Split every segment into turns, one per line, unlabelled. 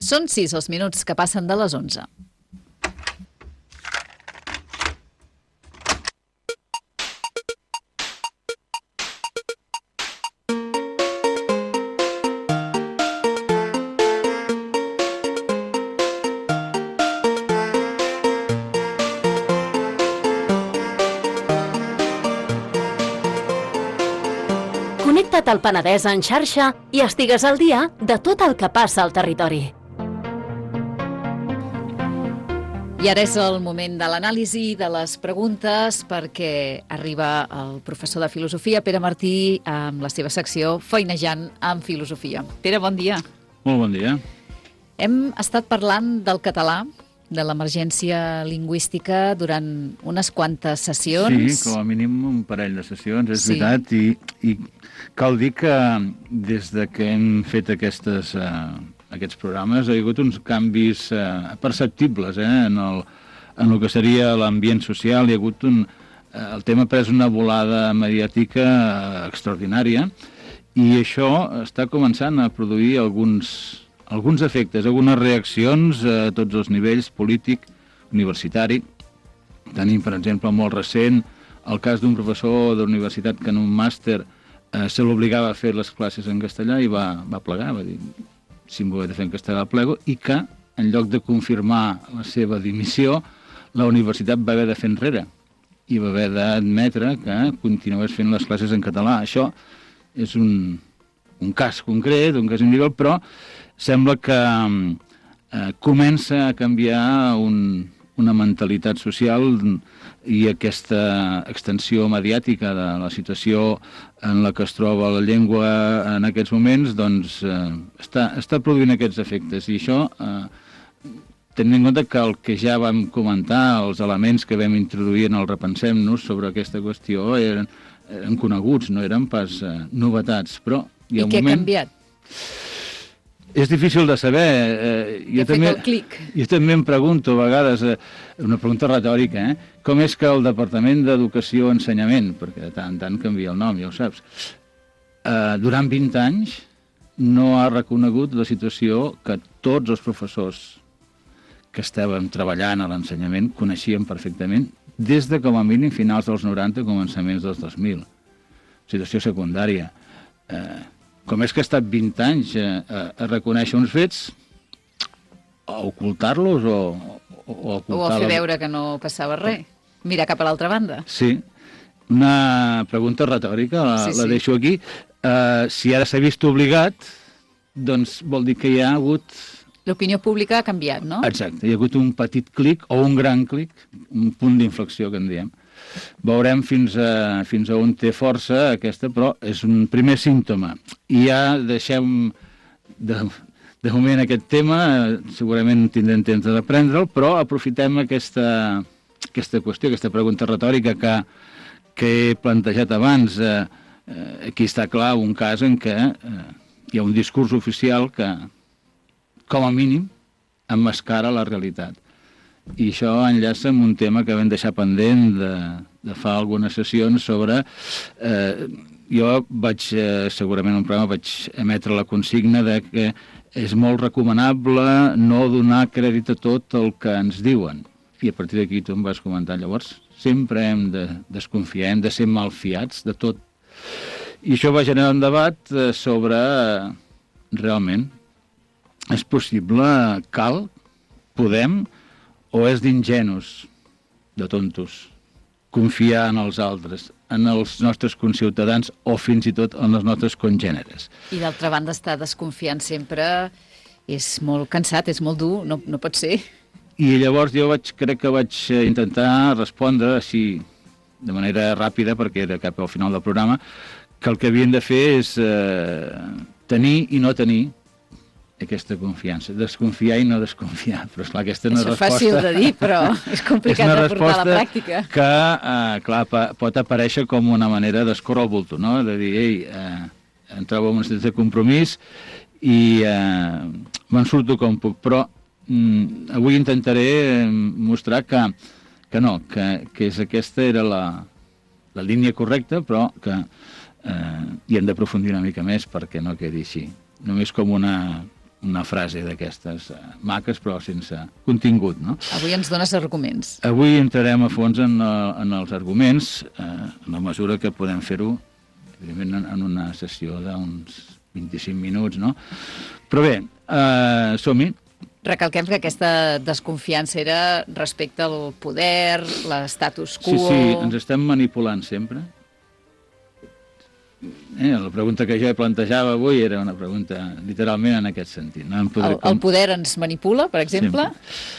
Són 6 els minuts que passen de les 11.
Connecta't al Penedès en xarxa i estigues al dia de tot el que passa al territori.
I ara és el moment de l'anàlisi de les preguntes perquè arriba el professor de filosofia, Pere Martí, amb la seva secció Feinejant amb filosofia. Pere, bon dia.
Molt bon dia.
Hem estat parlant del català, de l'emergència lingüística durant unes quantes sessions.
Sí, com a mínim un parell de sessions, és veritat, i cal dir que des de que hem fet aquests programes ha hagut uns canvis perceptibles en el que seria l'ambient social. Hi ha hagut el tema ha pres una volada mediàtica extraordinària i això està començant a produir alguns efectes, algunes reaccions a tots els nivells, polític, universitari. Tenim, per exemple, molt recent, el cas d'un professor d'universitat que en un màster se l'obligava a fer les classes en castellà i va plegar, va dir, si m'ho he de fer en castellà plego, i que, en lloc de confirmar la seva dimissió, la universitat va haver de fer enrere i va haver d'admetre que continués fent les classes en català. Això és un cas concret, un cas individual, però sembla que comença a canviar una mentalitat social i aquesta extensió mediàtica de la situació en la que es troba la llengua en aquests moments, doncs està produint aquests efectes. I això, tenint en compte que el que ja vam comentar, els elements que vam introduir en el Repensem-nos sobre aquesta qüestió eren coneguts, no eren pas novetats. Però hi ha un moment...
I què ha canviat?
És difícil de saber.
Jo
també em pregunto a vegades, una pregunta retòrica, com és que el Departament d'Educació i Ensenyament, perquè de tant en tant canvia el nom, ja ho saps, durant 20 anys no ha reconegut la situació que tots els professors que estàvem treballant a l'ensenyament coneixíem perfectament des de com a mínim finals dels 90, començaments dels 2000. Situació secundària. Com és que ha estat 20 anys a reconèixer uns fets, a ocultar-los o ocultar...
O a fer veure que no passava res. Mirar cap a l'altra banda.
Sí. Una pregunta retòrica, la deixo aquí. Si ara s'ha vist obligat, doncs vol dir que hi ha hagut...
L'opinió pública ha canviat, no?
Exacte. Hi ha hagut un petit clic o un gran clic, un punt d'inflexió, que en diem. Veurem fins a on té força aquesta, però és un primer símptoma. I ja deixem de moment aquest tema, segurament tindrem temps de prendre'l, però aprofitem aquesta qüestió, aquesta pregunta retòrica que he plantejat abans. Aquí està clar un cas en què hi ha un discurs oficial que, com a mínim, emmascara la realitat. I això enllaça amb un tema que vam deixar pendent de fa algunes sessions sobre... Jo vaig, segurament en un programa, vaig emetre la consigna de que és molt recomanable no donar crèdit a tot el que ens diuen. I a partir d'aquí tu em vas comentar, llavors sempre hem de desconfiar, hem de ser malfiats de tot. I això va generar un debat sobre realment és possible, cal, podem, o és d'ingenus, de tontos, confiar en els altres, en els nostres conciutadans o fins i tot en els nostres congèneres.
I d'altra banda, estar desconfiant sempre és molt cansat, és molt dur, no pot ser.
I llavors jo crec que vaig intentar respondre així, de manera ràpida, perquè era cap al final del programa, que el que havien de fer és tenir i no tenir aquesta confiança, desconfiar i no desconfiar, però esclar, aquesta és una resposta...
Això és fàcil de dir, però és complicat de portar a la pràctica.
Que, clar, pot aparèixer com una manera d'escórrer el bulto, no? De dir, em trobo en una situació de compromís i me'n surto com puc, però avui intentaré mostrar que no, que aquesta era la línia correcta, però que hi hem d'aprofundir una mica més perquè no quedi així. Només com una una frase d'aquestes maques, però sense contingut, no?
Avui ens dones arguments.
Avui entrarem a fons en els arguments, en la mesura que podem fer-ho, evidentment, en una sessió d'uns 25 minuts, no? Però bé, som-hi.
Recalquem que aquesta desconfiança era respecte al poder, l'estatus quo...
Sí, ens estem manipulant sempre. La pregunta que jo plantejava avui era una pregunta literalment en aquest sentit. No?
El poder ens manipula, per exemple?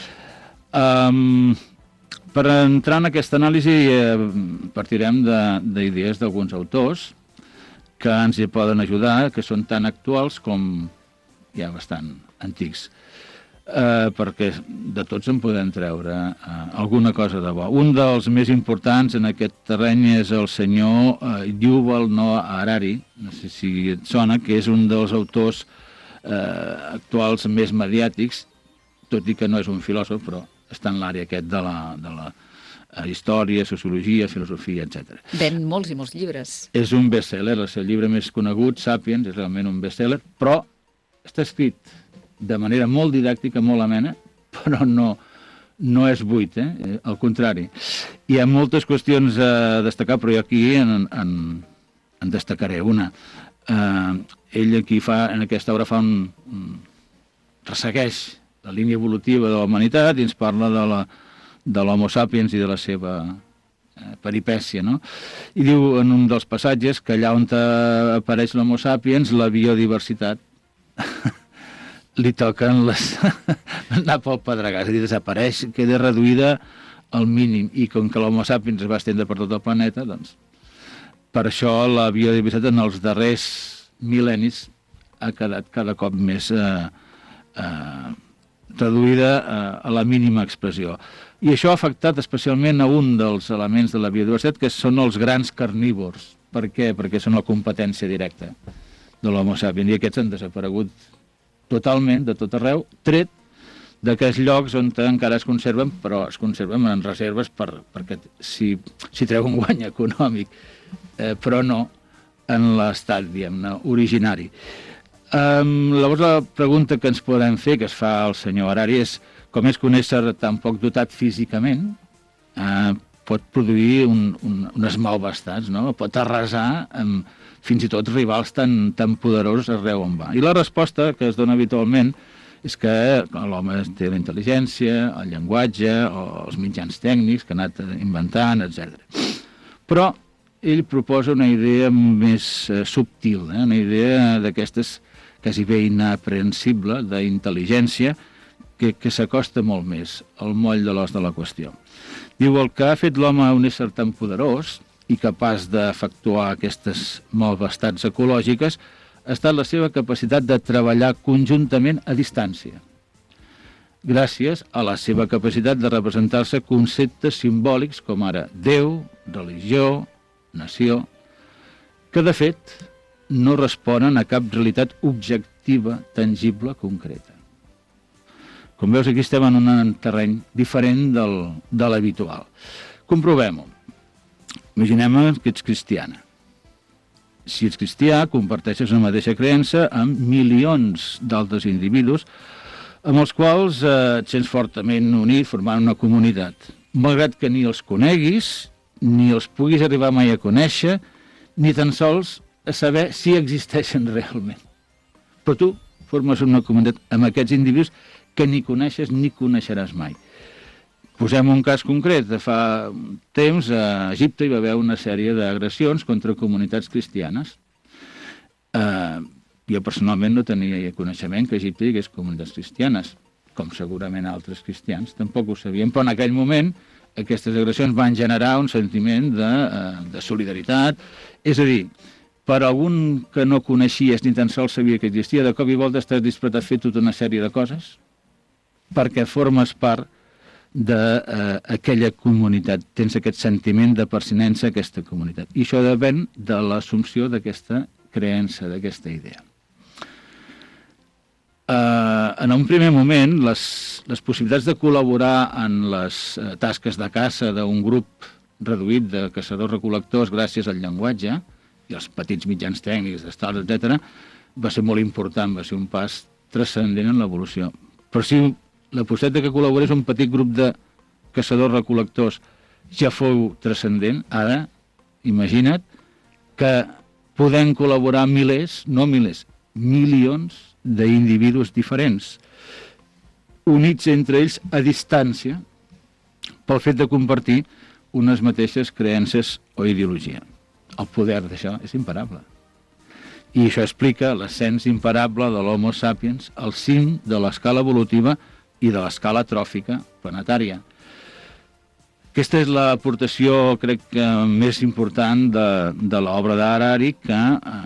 Per entrar en aquesta anàlisi partirem d'idees d'alguns autors que ens hi poden ajudar, que són tan actuals com ja bastant antics. Perquè de tots en podem treure alguna cosa de bo. Un dels més importants en aquest terreny és el senyor Yuval Noah Harari, no sé si et sona, que és un dels autors actuals més mediàtics, tot i que no és un filòsof, però està en l'àrea aquest de la història, sociologia, filosofia, etc.
Ven molts i molts llibres. És
un best-seller, el seu llibre més conegut, Sapiens, és realment un best-seller, però està escrit de manera molt didàctica, molt amena, però no és buit, al contrari. Hi ha moltes qüestions a destacar, però jo aquí en destacaré una. Ell aquí en aquesta obra ressegueix la línia evolutiva de la humanitat i ens parla de l'Homo sapiens i de la seva peripècia, no? I diu en un dels passatges que allà on apareix l'Homo sapiens, la biodiversitat li toquen anar pel pedregàs, és a dir, desapareix, queda reduïda al mínim, i com que l'Homo sapiens es va estendre per tot el planeta, doncs, per això la biodiversitat en els darrers mil·lennis ha quedat cada cop més reduïda a la mínima expressió. I això ha afectat especialment a un dels elements de la biodiversitat, que són els grans carnívors. Per què? Perquè són la competència directa de l'Homo sapiens, i aquests han desaparegut totalment, de tot arreu, tret d'aquells llocs on encara es conserven, però es conserven en reserves perquè si treu un guany econòmic, però no en l'estat, diguem-ne, originari. Llavors la pregunta que ens podem fer, que es fa al senyor Harari, és com és que un ésser tan poc dotat físicament pot produir unes malvestats, no? Pot arrasar amb fins i tot rivals tan poderosos arreu on va. I la resposta que es dona habitualment és que l'home té la intel·ligència, el llenguatge, o els mitjans tècnics que ha anat inventant, etc. Però ell proposa una idea més subtil, una idea d'aquestes quasi bé inaprehensible d'intel·ligència que s'acosta molt més al moll de l'os de la qüestió. Diu, el que ha fet l'home un ésser tan poderós i capaç d'efectuar aquestes malvestats ecològiques ha estat la seva capacitat de treballar conjuntament a distància, gràcies a la seva capacitat de representar-se conceptes simbòlics com ara Déu, religió, nació, que de fet no responen a cap realitat objectiva, tangible, concreta. Com veus, aquí estem en un terreny diferent de l'habitual. Comprovem-ho. Imaginem que ets cristiana. Si ets cristià, comparteixes la mateixa creença amb milions d'altres individus amb els quals et sents fortament unit formant una comunitat. Malgrat que ni els coneguis, ni els puguis arribar mai a conèixer, ni tan sols a saber si existeixen realment. Però tu formes una comunitat amb aquests individus que ni coneixes ni coneixeràs mai. Posem un cas concret. De fa temps a Egipte hi va haver una sèrie d'agressions contra comunitats cristianes. Jo personalment no tenia coneixement que a Egipte hi hagués comunitats cristianes, com segurament altres cristians. Tampoc ho sabíem, però en aquell moment aquestes agressions van generar un sentiment de solidaritat. És a dir, per algun que no coneixies ni tan sols sabia que existia, de cop i volta estàs disposat a fer tota una sèrie de coses perquè formes part d'aquella comunitat, tens aquest sentiment de pertinença a aquesta comunitat. I això depèn de l'assumpció d'aquesta creença, d'aquesta idea. En un primer moment, les possibilitats de col·laborar en les tasques de caça d'un grup reduït de caçadors-recol·lectors gràcies al llenguatge i els petits mitjans tècnics, d'estals, etc., va ser molt important, va ser un pas transcendent en l'evolució. Però si la possibilitat que col·laborés un petit grup de caçadors-recol·lectors ja fou transcendent, ara, imagina't que podem col·laborar milers, no milers, milions d'individus diferents, units entre ells a distància pel fet de compartir unes mateixes creences o ideologia. El poder d'això és imparable. I això explica l'ascens imparable de l'Homo sapiens al cim de l'escala evolutiva i de l'escala tròfica planetària. Aquesta és l'aportació, crec que, més important de l'obra d'Harari, que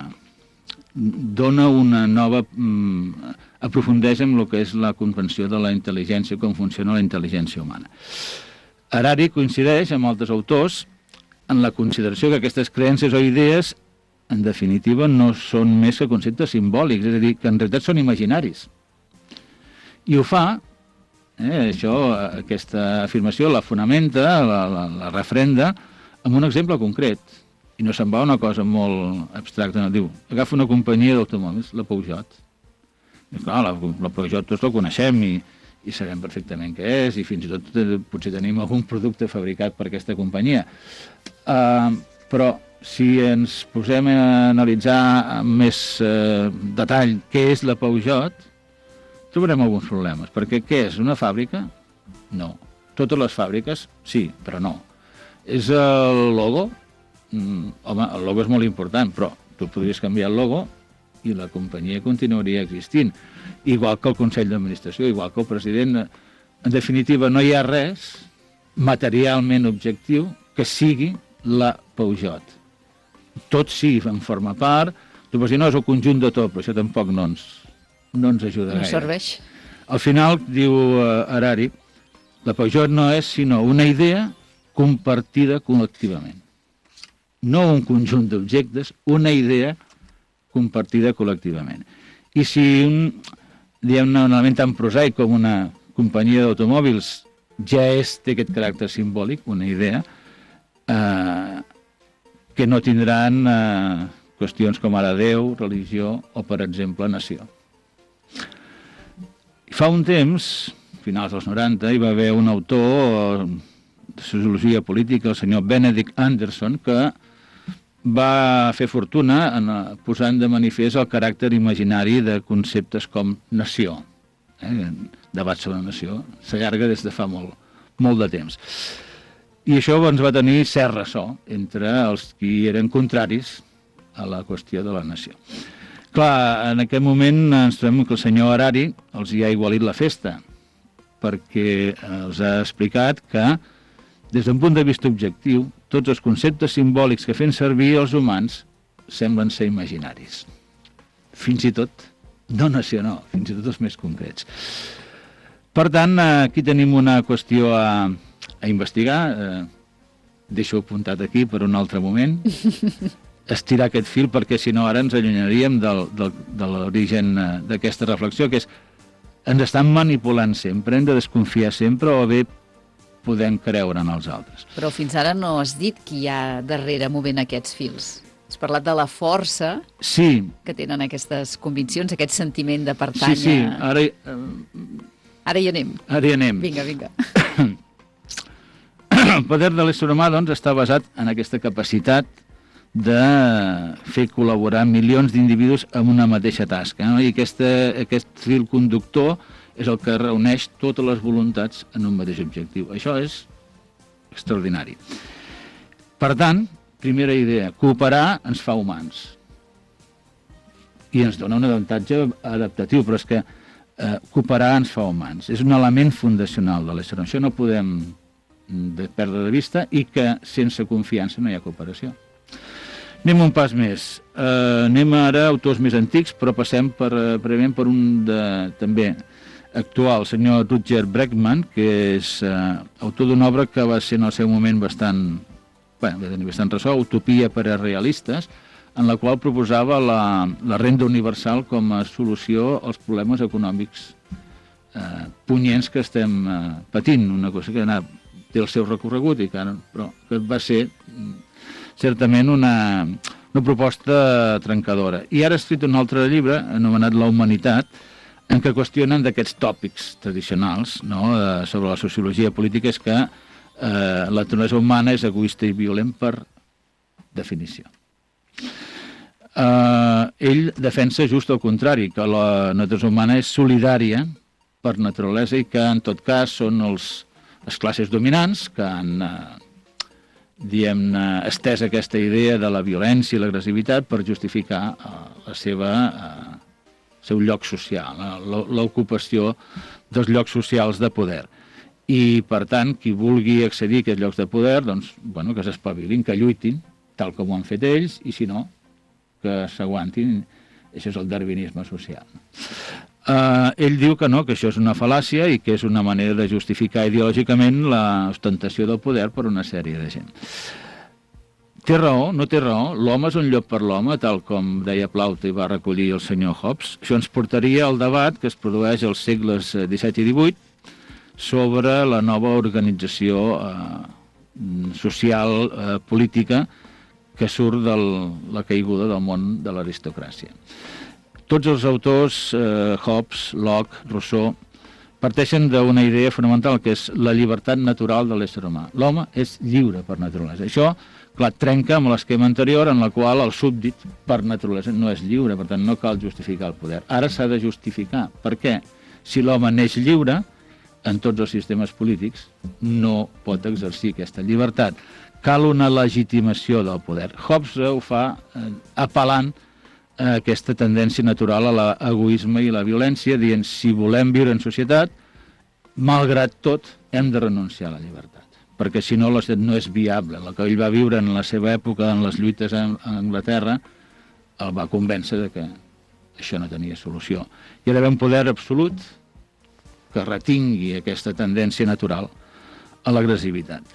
dona una nova... aprofundeix en el que és la comprensió de la intel·ligència, com funciona la intel·ligència humana. Harari coincideix amb altres autors en la consideració que aquestes creences o idees, en definitiva, no són més que conceptes simbòlics, és a dir, que en realitat són imaginaris. I ho fa, aquesta afirmació la fonamenta, la refrenda, amb un exemple concret. I no se'n va una cosa molt abstracta, no diu, agafa una companyia d'automòbils, la Peugeot. I clar, la Peugeot tots la coneixem i sabem perfectament què és, i fins i tot potser tenim algun producte fabricat per aquesta companyia. Però si ens posem a analitzar amb més detall què és la Peugeot, trobarem alguns problemes, perquè què és? Una fàbrica? No. Totes les fàbriques? Sí, però no. És el logo? Home, el logo és molt important, però tu podries canviar el logo i la companyia continuaria existint. Igual que el Consell d'Administració, igual que el president. En definitiva, no hi ha res materialment objectiu que sigui la Peugeot. Tot sí en forma part. Tu pots dir, no, és el conjunt de tot, però això tampoc no ens ajuda gaire.
No serveix.
Al final, diu Harari, la Peugeot no és sinó una idea compartida col·lectivament. No un conjunt d'objectes, una idea compartida col·lectivament. I si un element tan prosaic com una companyia d'automòbils ja té aquest caràcter simbòlic, una idea, que no tindran qüestions com ara Déu, religió o, per exemple, nació. Fa un temps, finals dels 90, hi va haver un autor de sociologia política, el senyor Benedict Anderson, que va fer fortuna posant de manifest el caràcter imaginari de conceptes com nació. Debat sobre nació s'allarga des de fa molt de temps. I això ens va tenir cert ressò entre els qui eren contraris a la qüestió de la nació. Clar, en aquest moment ens trobem que el senyor Harari els hi ha igualit la festa, perquè els ha explicat que, des d'un punt de vista objectiu, tots els conceptes simbòlics que fem servir els humans semblen ser imaginaris. Fins i tot, no nació, no, fins i tot els més concrets. Per tant, aquí tenim una qüestió a investigar, deixo apuntat aquí per un altre moment, estirar aquest fil perquè si no ara ens allunyaríem de l'origen d'aquesta reflexió, que és ens estan manipulant sempre, hem de desconfiar sempre o bé podem creure en els altres.
Però fins ara no has dit qui hi ha darrere movent aquests fils. Has parlat de la força que tenen aquestes conviccions, aquest sentiment de pertànyer.
Sí,
ara hi anem.
Ara hi anem.
Vinga.
El poder de l'ésser humà, doncs, està basat en aquesta capacitat de fer col·laborar milions d'individus en una mateixa tasca, no? I aquest fil conductor és el que reuneix totes les voluntats en un mateix objectiu. Això és extraordinari. Per tant, primera idea, cooperar ens fa humans. I ens dona un avantatge adaptatiu, però és que cooperar ens fa humans. És un element fundacional de l'ésser humà. Això no podem perdre de vista i que sense confiança no hi ha cooperació. Anem un pas més. Anem ara a autors més antics, però passem prèviament per un també actual, el senyor Rutger Bregman, que és autor d'una obra que va ser en el seu moment bastant ressò, Utopia per a realistes, en la qual proposava la renda universal com a solució als problemes econòmics punyents que estem patint, una cosa que té el seu recorregut i però que va ser certament una proposta trencadora. I ara ha escrit un altre llibre anomenat La humanitat, en què qüestionen d'aquests tòpics tradicionals, no?, sobre la sociologia política, és que la naturalesa humana és egoista i violent per definició. Ell defensa just el contrari, que la naturalesa humana és solidària per naturalesa i que en tot cas són les classes dominants que han estès aquesta idea de la violència i l'agressivitat per justificar el seu lloc social, l'ocupació dels llocs socials de poder. I, per tant, qui vulgui accedir a aquests llocs de poder, doncs, bueno, que s'espavilin, que lluitin, tal com ho han fet ells, i si no, que s'aguantin. Això és el darwinisme social. Ell diu que no, que això és una fal·làcia i que és una manera de justificar ideològicament l'ostentació del poder per una sèrie de gent. Té raó, no té raó, l'home és un llop per l'home, tal com deia Plaute i va recollir el senyor Hobbes. Això ens portaria al debat que es produeix als segles XVII i XVIII sobre la nova organització social, política, que surt de la caiguda del món de l'aristocràcia. Tots els autors, Hobbes, Locke, Rousseau, parteixen d'una idea fonamental, que és la llibertat natural de l'ésser humà. L'home és lliure per naturalesa. Això, clar, trenca amb l'esquema anterior en la qual el súbdit per naturalesa no és lliure, per tant no cal justificar el poder. Ara s'ha de justificar. Per què? Si l'home neix lliure, en tots els sistemes polítics, no pot exercir aquesta llibertat. Cal una legitimació del poder. Hobbes ho fa apel·lant a aquesta tendència natural a l'egoisme i la violència, dient si volem viure en societat, malgrat tot, hem de renunciar a la llibertat, perquè si no la societat no és viable. El que ell va viure en la seva època, en les lluites a Anglaterra, el va convèncer de que això no tenia solució. Hi ha d'haver un poder absolut que retingui aquesta tendència natural a l'agressivitat.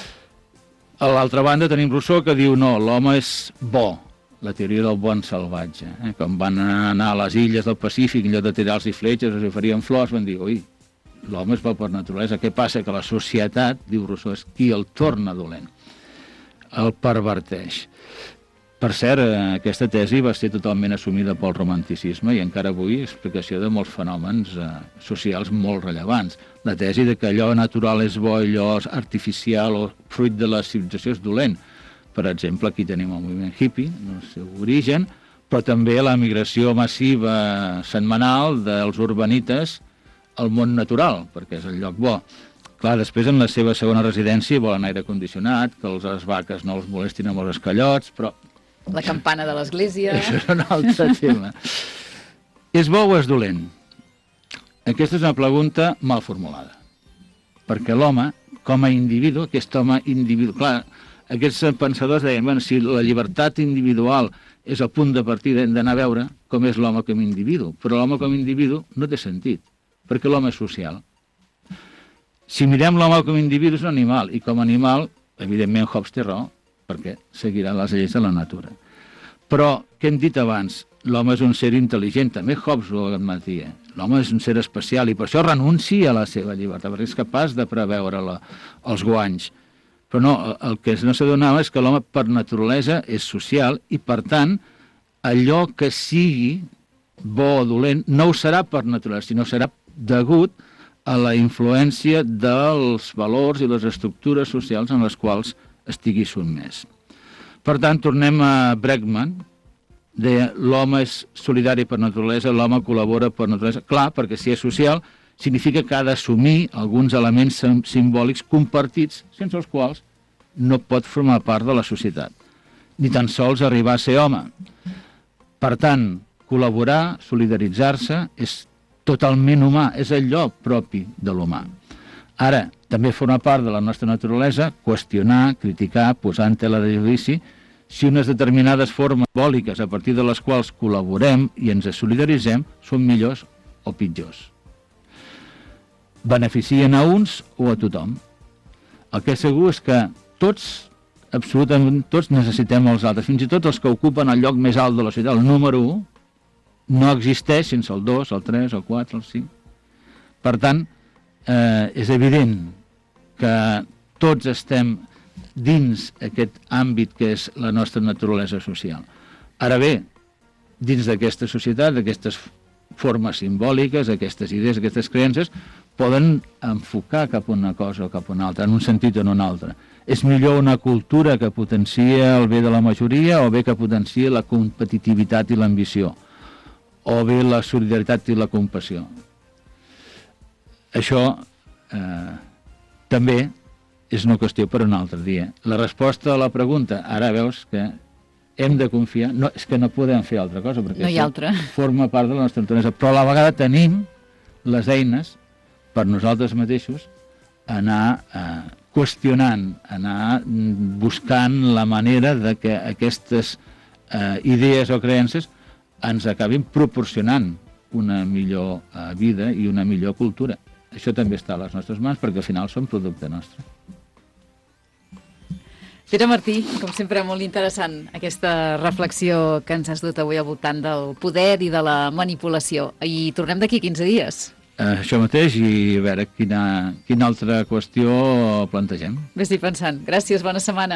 A l'altra banda tenim Rousseau, que diu no, l'home és bo, la teoria del bon salvatge. Quan van anar a les illes del Pacífic, en lloc de tirar-los fletxes, els oferien flors, van dir, ui, l'home és bo per naturalesa. Què passa? Que la societat, diu Rousseau, és qui el torna dolent, el perverteix. Per cert, aquesta tesi va ser totalment assumida pel romanticisme i encara avui explicació de molts fenòmens socials molt rellevants. La tesi de que allò natural és bo i allò artificial o fruit de la civilització és dolent. Per exemple, aquí tenim el moviment hippie, en el seu origen, però també la migració massiva setmanal dels urbanites al món natural, perquè és el lloc bo. Clar, després en la seva segona residència volen aire condicionat, que les vaques no els molestin amb els esquellots, però...
La campana de l'església...
Això és un altre tema. És bo o és dolent? Aquesta és una pregunta mal formulada. Perquè l'home, com a individu, aquest home individu... Clar, aquests pensadors deien, bueno, si la llibertat individual és el punt de partida, hem d'anar a veure com és l'home com a individu. Però l'home com a individu no té sentit, perquè l'home és social. Si mirem l'home com a individu és un animal, i com a animal, evidentment Hobbes té raó, perquè seguirà les lleis de la natura. Però, què hem dit abans? L'home és un ser intel·ligent, també Hobbes ho admetia. L'home és un ser especial i per això renuncia a la seva llibertat, perquè és capaç de preveure els guanys. Però no, el que no s'adonava és que l'home per naturalesa és social i, per tant, allò que sigui bo o dolent no ho serà per naturalesa, sinó serà degut a la influència dels valors i les estructures socials en les quals estigui sotmès. Per tant, tornem a Bregman, deia l'home és solidari per naturalesa, l'home col·labora per naturalesa. Clar, perquè si és social, significa que ha d'assumir alguns elements simbòlics compartits, sense els quals no pot formar part de la societat, ni tan sols arribar a ser home. Per tant, col·laborar, solidaritzar-se, és totalment humà, és allò propi de l'humà. Ara, també forma part de la nostra naturalesa qüestionar, criticar, posar en tela de judici si unes determinades formes simbòliques a partir de les quals col·laborem i ens solidaritzem són millors o pitjors. Beneficien a uns o a tothom. El que és segur és que tots, absolutament tots, necessitem els altres. Fins i tot els que ocupen el lloc més alt de la societat, el número 1, no existeix sense el 2, el 3, el 4, el 5. Per tant, és evident que tots estem dins aquest àmbit que és la nostra naturalesa social. Ara bé, dins d'aquesta societat, d'aquestes formes simbòliques, aquestes idees, aquestes creences, poden enfocar cap a una cosa o cap a una altra, en un sentit o en un altre. És millor una cultura que potencia el bé de la majoria o bé que potencia la competitivitat i l'ambició, o bé la solidaritat i la compassió. Això també és una qüestió per un altre dia. La resposta a la pregunta, ara veus que hem de confiar, no, és que no podem fer altra cosa, perquè
no hi ha altra.
Forma part de la nostra naturalesa, però a la vegada tenim les eines per nosaltres mateixos anar qüestionant, anar buscant la manera de que aquestes idees o creences ens acabin proporcionant una millor vida i una millor cultura. Això també està a les nostres mans, perquè al final són producte nostre.
Pere Martí, com sempre, molt interessant aquesta reflexió que ens has dut avui al voltant del poder i de la manipulació. I tornem d'aquí 15 dies.
Això mateix, i a veure quina altra qüestió plantegem.
Vés-hi pensant. Gràcies, bona setmana.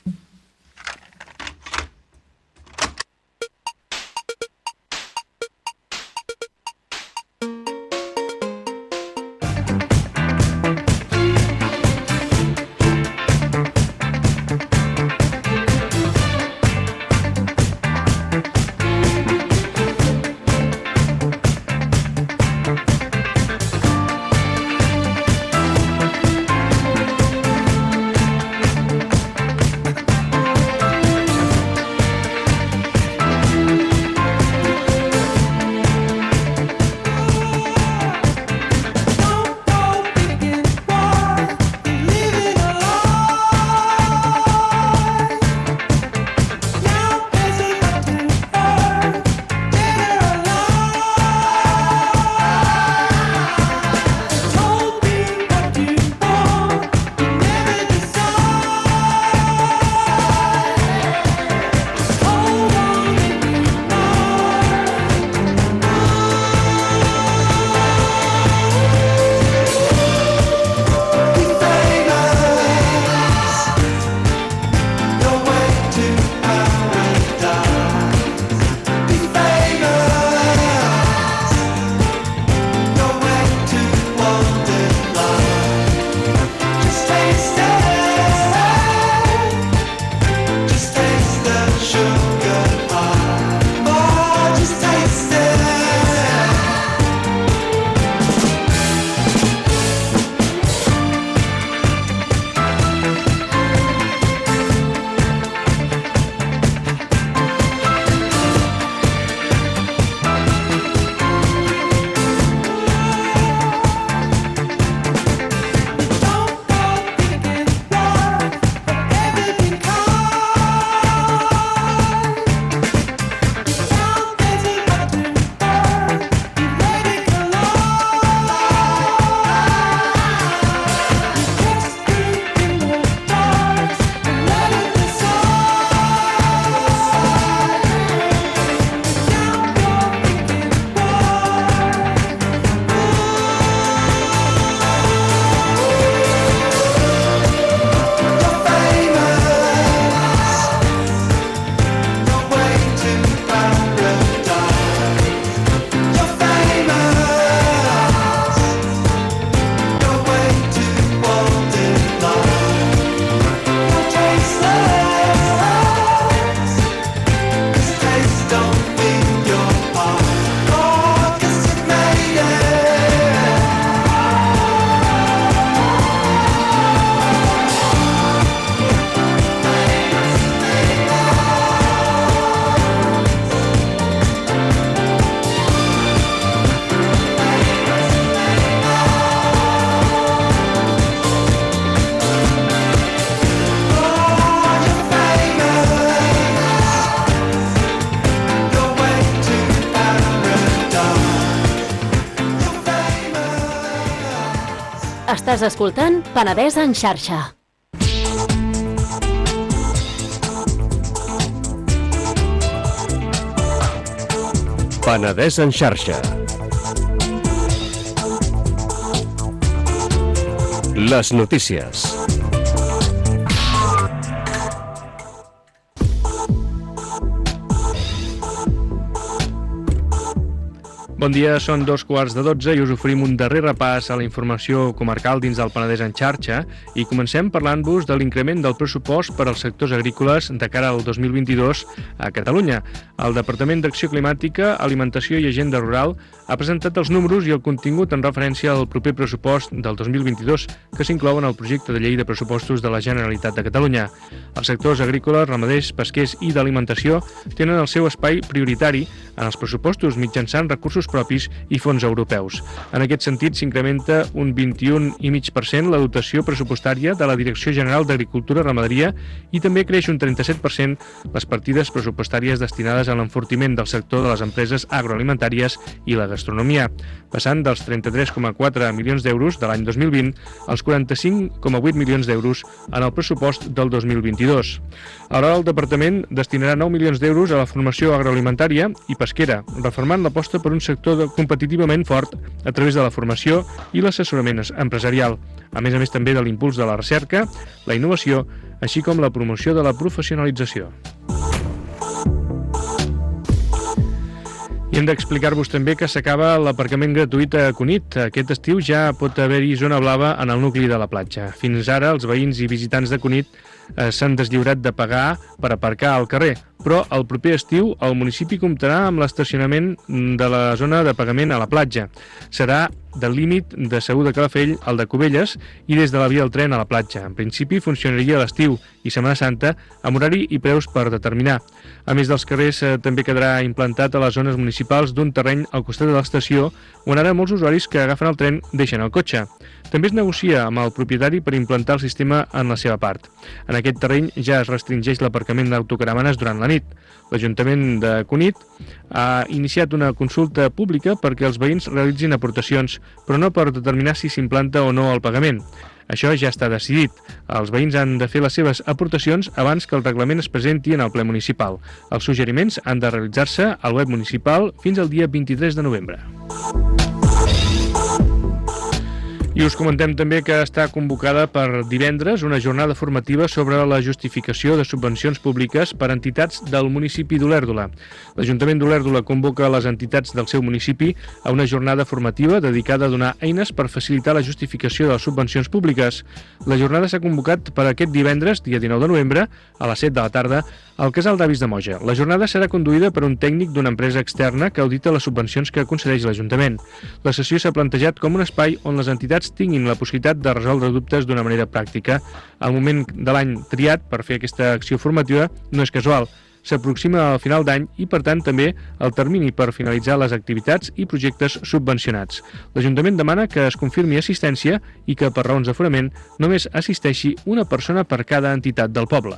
Estàs escoltant Penedès en xarxa.
Penedès en xarxa. Les notícies.
Bon dia, són 2:15 i us oferim un darrer repàs a la informació comarcal dins del Penedès en xarxa i comencem parlant-vos de l'increment del pressupost per als sectors agrícoles de cara al 2022 a Catalunya. El Departament d'Acció Climàtica, Alimentació i Agenda Rural ha presentat els números i el contingut en referència al proper pressupost del 2022 que s'inclou en el projecte de llei de pressupostos de la Generalitat de Catalunya. Els sectors agrícoles, ramaders, pesquers i d'alimentació tenen el seu espai prioritari en els pressupostos mitjançant recursos propis i fons europeus. En aquest sentit, s'incrementa un 21,5% la dotació pressupostària de la Direcció General d'Agricultura i Ramaderia i també creix un 37% les partides pressupostàries destinades a l'enfortiment del sector de les empreses agroalimentàries i la gastronomia, passant dels 33,4 milions d'euros de l'any 2020 als 45,8 milions d'euros en el pressupost del 2022. Alhora, el Departament destinarà 9 milions d'euros a la formació agroalimentària i pesquera, reformant l'aposta per un sector competitivament fort a través de la formació i l'assessorament empresarial, a més també de l'impuls de la recerca, la innovació, així com la promoció de la professionalització. I hem d'explicar-vos també que s'acaba l'aparcament gratuït a Cunit. Aquest estiu ja pot haver-hi zona blava en el nucli de la platja. Fins ara, els veïns i visitants de Cunit s'han deslliurat de pagar per aparcar al carrer, però el proper estiu el municipi comptarà amb l'estacionament de la zona de pagament a la platja. Serà del límit de Segur de Calafell al de Cubelles i des de la via del tren a la platja. En principi funcionaria a l'estiu i Setmana Santa amb horari i preus per determinar. A més dels carrers, també quedarà implantat a les zones municipals d'un terreny al costat de l'estació on ara molts usuaris que agafen el tren deixen el cotxe. També es negocia amb el propietari per implantar el sistema en la seva part. En aquest terreny ja es restringeix l'aparcament d'autocaravanes durant la nit. L'Ajuntament de Cunit ha iniciat una consulta pública perquè els veïns realitzin aportacions, però no per determinar si s'implanta o no el pagament. Això ja està decidit. Els veïns han de fer les seves aportacions abans que el reglament es presenti en el ple municipal. Els suggeriments han de realitzar-se al web municipal fins al dia 23 de novembre. I us comentem també que està convocada per divendres una jornada formativa sobre la justificació de subvencions públiques per entitats del municipi d'Olèrdola. L'Ajuntament d'Olèrdola convoca les entitats del seu municipi a una jornada formativa dedicada a donar eines per facilitar la justificació de les subvencions públiques. La jornada s'ha convocat per aquest divendres, dia 19 de novembre, a les 7 de la tarda, al Casal d'Avis de Moja. La jornada serà conduïda per un tècnic d'una empresa externa que audita les subvencions que concedeix l'Ajuntament. La sessió s'ha plantejat com un espai on les entitats tinguin la possibilitat de resoldre dubtes d'una manera pràctica. El moment de l'any triat per fer aquesta acció formativa no és casual. S'aproxima al final d'any i, per tant, també el termini per finalitzar les activitats i projectes subvencionats. L'Ajuntament demana que es confirmi assistència i que, per raons d'aforament, només assisteixi una persona per cada entitat del poble.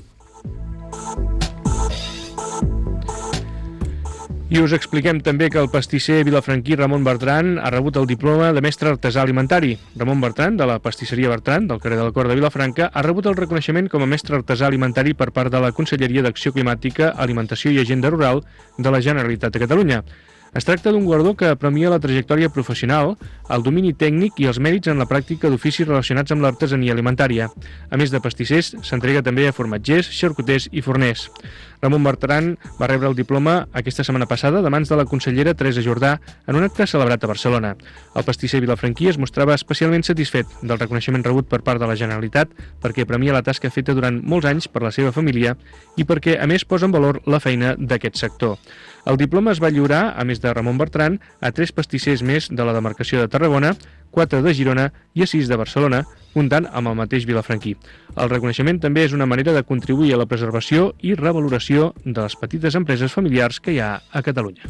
I us expliquem també que el pastisser vilafranquí Ramon Bertran ha rebut el diploma de mestre artesà alimentari. Ramon Bertran, de la pastisseria Bertran, del carrer del Cor de Vilafranca, ha rebut el reconeixement com a mestre artesà alimentari per part de la Conselleria d'Acció Climàtica, Alimentació i Agenda Rural de la Generalitat de Catalunya. Es tracta d'un guardó que premia la trajectòria professional, el domini tècnic i els mèrits en la pràctica d'oficis relacionats amb l'artesania alimentària. A més de pastissers, s'entrega també a formatgers, xarcuters i forners. Ramon Bertran va rebre el diploma aquesta setmana passada de mans de la consellera Teresa Jordà en un acte celebrat a Barcelona. El pastisser vilafranquí es mostrava especialment satisfet del reconeixement rebut per part de la Generalitat perquè premia la tasca feta durant molts anys per la seva família i perquè, a més, posa en valor la feina d'aquest sector. El diploma es va lliurar, a més de Ramon Bertran, a 3 pastissers més de la demarcació de Tarragona, 4 de Girona i a 6 de Barcelona, comptant amb el mateix vilafranquí. El reconeixement també és una manera de contribuir a la preservació i revaloració de les petites empreses familiars que hi ha a Catalunya.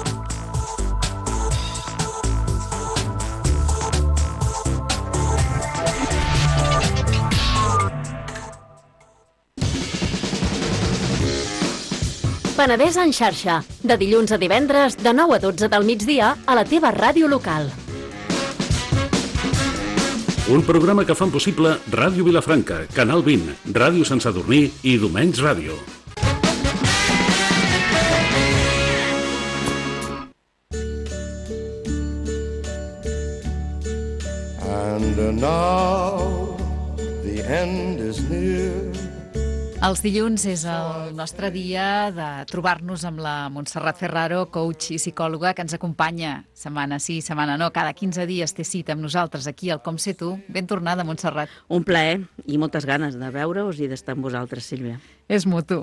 Penedès en xarxa, de dilluns a divendres, de 9 a 12 del migdia, a la teva ràdio local.
Un programa que fan possible Ràdio Vilafranca, Canal 20, Ràdio Sant Sadurní i Domenys Ràdio.
And now the end is near.
Els dilluns és el nostre dia de trobar-nos amb la Montserrat Ferraro, coach i psicòloga, que ens acompanya setmana sí, setmana no. Cada 15 dies té cita amb nosaltres aquí al Com sé tu. Ben tornada, Montserrat.
Un plaer i moltes ganes de veure-us i d'estar amb vosaltres, Sílvia.
És mutu.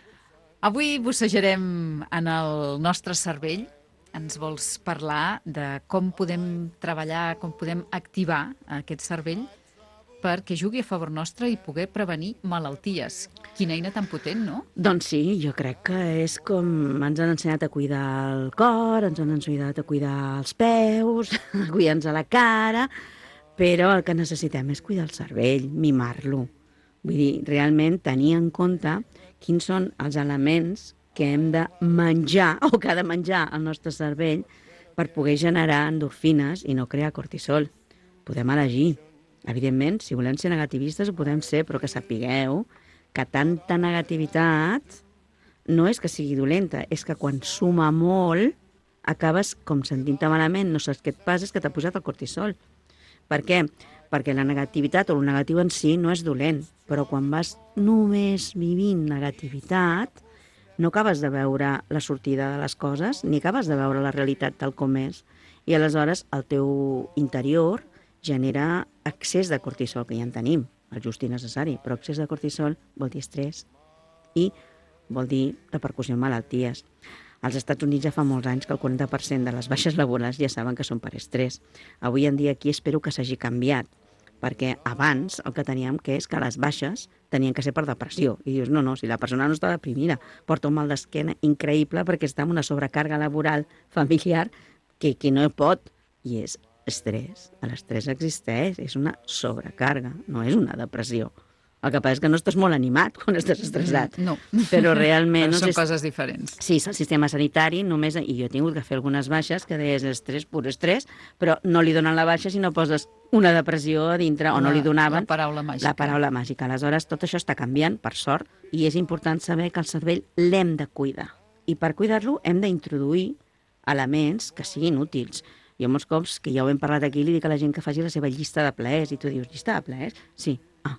Avui bussejarem en el nostre cervell. Ens vols parlar de com podem treballar, com podem activar aquest cervell perquè jugui a favor nostre i poder prevenir malalties. Quina eina tan potent, no?
Doncs sí, jo crec que és com ens han ensenyat a cuidar el cor, ens han ensenyat a cuidar els peus, a cuidar-nos a la cara, però el que necessitem és cuidar el cervell, mimar-lo. Vull dir, realment tenir en compte quins són els elements que hem de menjar o que ha de menjar el nostre cervell per poder generar endorfines i no crear cortisol. Podem elegir. Evidentment, si volem ser negativistes ho podem ser, però que sapigueu que tanta negativitat no és que sigui dolenta, és que quan suma molt acabes com sentint-te malament, no saps què et passa, és que t'ha posat el cortisol. Per què? Perquè la negativitat o el negatiu en si no és dolent, però quan vas només vivint negativitat no acabes de veure la sortida de les coses ni acabes de veure la realitat tal com és. I aleshores el teu interior genera excés de cortisol, que ja en tenim, el just i necessari, però excés de cortisol vol dir estrès i vol dir repercussió en malalties. Als Estats Units ja fa molts anys que el 40% de les baixes laborals ja saben que són per estrès. Avui en dia aquí espero que s'hagi canviat, perquè abans el que teníem que és que les baixes tenien que ser per depressió. I dius, no, si la persona no està deprimida, porta un mal d'esquena increïble perquè està amb una sobrecàrrega laboral familiar que no pot, i és estrès. L'estrès existeix, és una sobrecàrrega, no és una depressió. El que passa és que no estàs molt animat quan estàs estressat.
No.
Però realment...
Però són coses diferents.
Sí, és el sistema sanitari, només... I jo he tingut que fer algunes baixes que deies estrès, pur estrès, però no li donen la baixa si no poses una depressió a dintre, o no li donaven...
La paraula màgica.
La paraula màgica. Aleshores, tot això està canviant, per sort, i és important saber que el cervell l'hem de cuidar. I per cuidar-lo hem d'introduir elements que siguin útils. Jo molts cops, que ja ho hem parlat aquí, li dic a la gent que faci la seva llista de plaers, i tu dius, llista de plaers? Sí.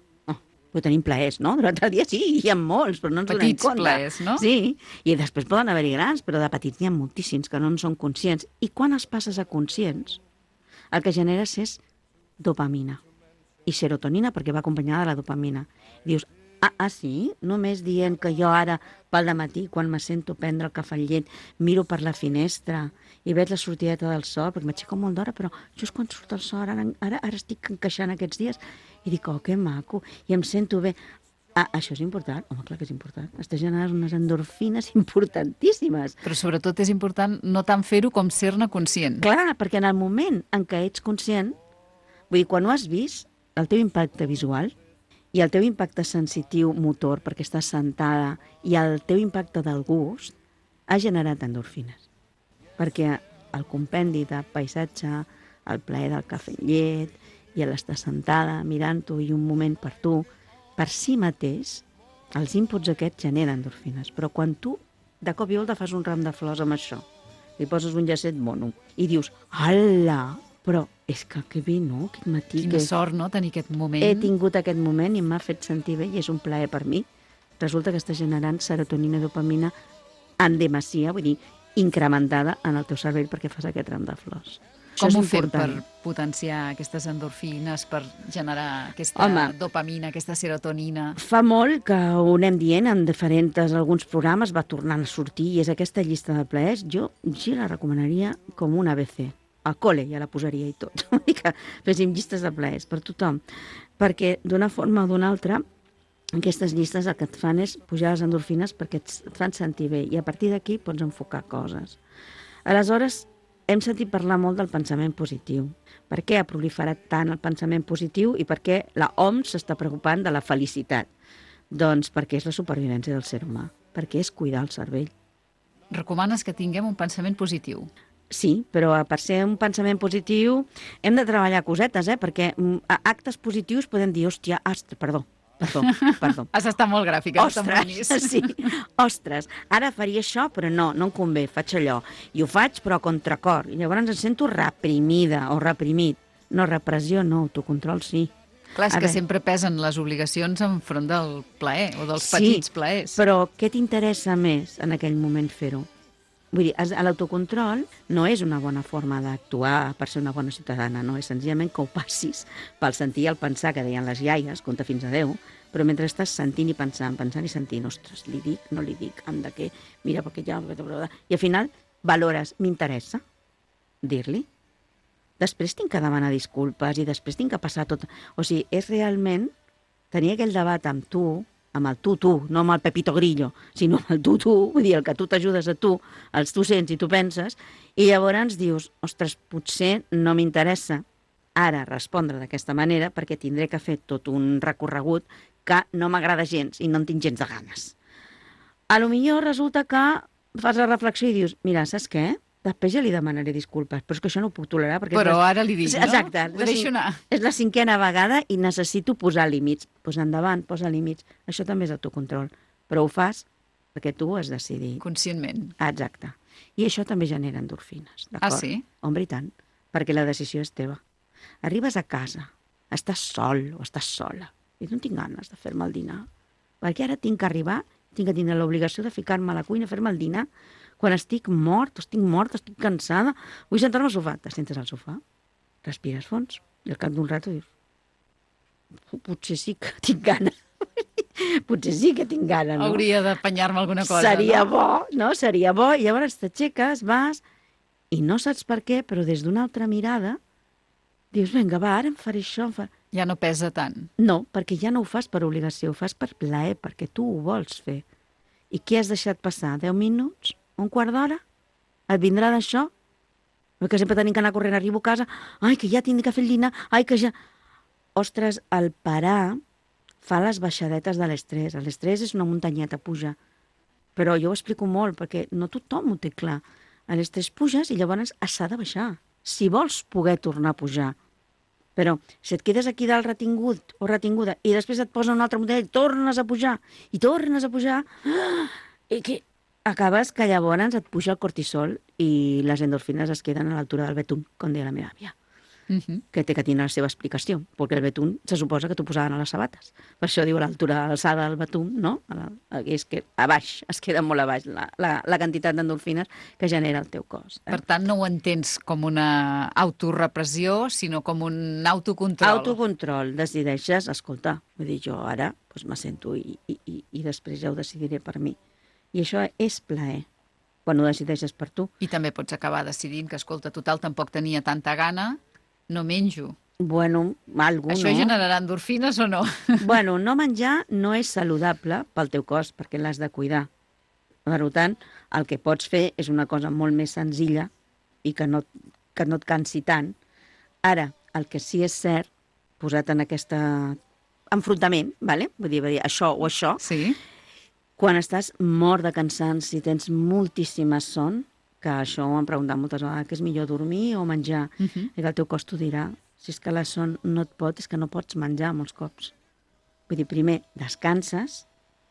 Però tenim plaers, no? Durant el dia sí, hi ha molts, però no ens donem compte.
Petits plaers, no?
Sí, i després poden haver-hi grans, però de petits n'hi ha moltíssims que no en són conscients. I quan es passes a conscients, el que generes és dopamina i serotonina, perquè va acompanyada de la dopamina. I dius, sí? Només dient que jo ara, pel dematí, quan me sento prendre el cafè amb llet, miro per la finestra i veig la sortideta del sol, perquè m'aixeco molt d'hora, però just quan surt el sol, ara estic encaixant aquests dies, i dic, que maco, i em sento bé. Això és important? Home, clar que és important. Estàs generant unes endorfines importantíssimes.
Però sobretot és important no tant fer-ho com ser-ne conscient.
Clar, perquè en el moment en què ets conscient, vull dir, quan ho has vist, el teu impacte visual i el teu impacte sensitiu motor, perquè estàs sentada, i el teu impacte del gust, ha generat endorfines. Perquè el compendi de paisatge, el plaer del cafè amb llet, i l'estar sentada mirant-ho i un moment per tu, per si mateix, els inputs aquests generen endorfines. Però quan tu de cop i volta fas un ram de flors amb això, li poses un llacet mono i dius, ala, però és que bé, no? Aquest matí...
Quina sort, no?, tenir aquest moment.
He tingut aquest moment i m'ha fet sentir bé i és un plaer per mi. Resulta que està generant serotonina i dopamina en demasia, vull dir, incrementada en el teu cervell perquè fas aquest ram de flors.
Com ho fem per potenciar aquestes endorfines, per generar aquesta dopamina, aquesta serotonina?
Fa molt que ho anem dient en diferents, alguns programes, va tornant a sortir, i és aquesta llista de plaers. Jo sí la recomanaria com un ABC. Al col·le ja la posaria i tot. Que féssim llistes de plaers per tothom. Perquè d'una forma o d'una altra, aquestes llistes el que et fan és pujar les endorfines perquè et fan sentir bé, i a partir d'aquí pots enfocar coses. Aleshores, hem sentit parlar molt del pensament positiu. Per què ha proliferat tant el pensament positiu i per què la OMS s'està preocupant de la felicitat? Doncs perquè és la supervivència del ser humà, perquè és cuidar el cervell.
Recomanes que tinguem un pensament positiu?
Sí, però per ser un pensament positiu hem de treballar cosetes, perquè actes positius podem dir, hòstia, perdó.
Has estat molt gràfica.
Ostres, ara faria això, però no em convé, faig allò. I ho faig, però a contracor. I llavors em sento reprimida o reprimit. No, repressió no, autocontrol sí.
Clar, és que sempre pesen les obligacions enfront del plaer o dels petits plaers.
Però què t'interessa més en aquell moment fer-ho? Vull dir, l'autocontrol no és una bona forma d'actuar per ser una bona ciutadana, no? És senzillament que ho passis pel sentir i el pensar, que deien les iaies, compta fins a 10, però mentre estàs sentint i pensant i sentint, ostres, li dic, no li dic, amb de què, mira, perquè ja... I al final valores, m'interessa dir-li. Després tinc que demanar disculpes i després tinc que passar tot... O sigui, és realment tenir aquell debat amb tu, amb el tu, no amb el Pepito Grillo, sinó amb el tu, vull dir, el que tu t'ajudes a tu, els tu sents i tu penses, i llavors dius, ostres, potser no m'interessa ara respondre d'aquesta manera perquè tindré que fer tot un recorregut que no m'agrada gens i no en tinc gens de ganes. A lo millor resulta que fas la reflexió i dius, mira, saps què? Després ja li demanaré disculpes, però és que això no ho puc tolerar.
Però ara li dic, no?
Exacte.
Ho deixo anar.
És la 5a vegada i necessito posar límits. Posa endavant, posa límits. Això també és autocontrol. Però ho fas perquè tu ho has decidit.
Conscientment.
Exacte. I això també genera endorfines, d'acord?
Ah, sí?
Home, i tant. Perquè la decisió és teva. Arribes a casa, estàs sol o estàs sola, i no tinc ganes de fer-me el dinar. Perquè ara tinc que arribar, tinc que tindre l'obligació de ficar-me a la cuina a fer-me el dinar quan estic mort, estic cansada, vull sentar-me al sofà. Te sentes al sofà, respires fons, i al cap d'un rato dius, potser sí que tinc gana. Potser sí que tinc gana, no?
Hauria d'apanyar-me alguna cosa,
Seria
no?
bo, no? Seria bo. I llavors t'aixeques, vas, i no saps per què, però des d'una altra mirada, dius, vinga, va, ara em faré això,
Ja no pesa tant.
No, perquè ja no ho fas per obligació, ho fas per plaer, perquè tu ho vols fer. I què has deixat passar? 10 minuts? Un quart d'hora? Et vindrà d'això? Que sempre tenim que anar corrent, arribo a casa, ai, que ja tinc que fer el dinar, ai, que ja... Ostres, el parar fa les baixadetes de l'estrès. L'estrès és una muntanyeta, puja. Però jo ho explico molt, perquè no tothom ho té clar. L'estrès puges i llavors s'ha de baixar, si vols poder tornar a pujar. Però si et quedes aquí dalt retingut o retinguda i després et posa un altre model i tornes a pujar, i que acabes que llavors et puja el cortisol i les endorfines es queden a l'altura del betún, com deia la meva àvia, que té que tenir la seva explicació, perquè el betún se suposa que t'ho posaven a les sabates. Per això diu a l'altura, a l'alçada del betún, no? És que a baix, es queda molt a baix la quantitat d'endorfines que genera el teu cos.
Per tant, no ho entens com una autorepressió, sinó com un autocontrol.
Autocontrol. Decideixes, escolta, vull dir, jo ara me sento i després ja ho decidiré per mi. I això és plaer, quan ho decideixes per tu.
I també pots acabar decidint que, escolta, total, tampoc tenia tanta gana, no menjo.
Bueno, algú,
Això generarà endorfines o no?
Bueno, no menjar no és saludable pel teu cos, perquè l'has de cuidar. Per tant, el que pots fer és una cosa molt més senzilla i que no et cansi tant. Ara, el que sí és cert, posat en aquest enfrontament, vale? Vull dir, això o això,
Sí.
quan estàs mort de cansanci i tens moltíssima son, que això ho han preguntat moltes vegades, que és millor dormir o menjar, i que el teu cos t'ho dirà. Si és que la son no et pot, és que no pots menjar molts cops. Vull dir, primer descanses,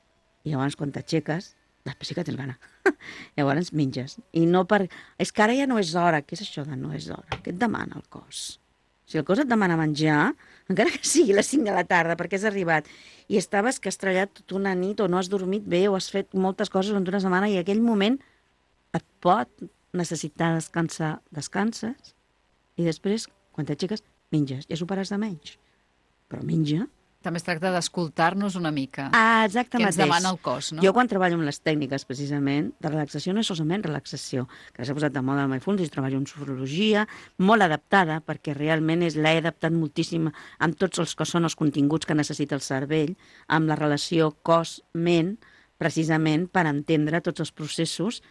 i llavors quan t'aixeques, després sí que tens gana. Llavors menges. I no per... És que ara ja no és hora. Què és això de no és hora? Què et demana el cos? Si el cos et demana menjar, encara que sigui a les 5 de la tarda, perquè has arribat i estaves castrellat tota una nit o no has dormit bé o has fet moltes coses durant una setmana i en aquell moment et pot necessitar descansar, descanses i després, quan t'aixeques, menges. Ja superaràs de menys. Però menja.
També es tracta d'escoltar-nos una mica.
Ah, exacte
que
mateix.
ens demana el cos, no?
Jo quan treballo amb les tècniques, precisament, de relaxació no és solament relaxació, que s'ha posat de moda el mindfulness, treballo en sofrologia, molt adaptada, perquè realment l'he adaptat moltíssim amb tots els que són els continguts que necessita el cervell, amb la relació cos-ment, precisament per entendre tots els processos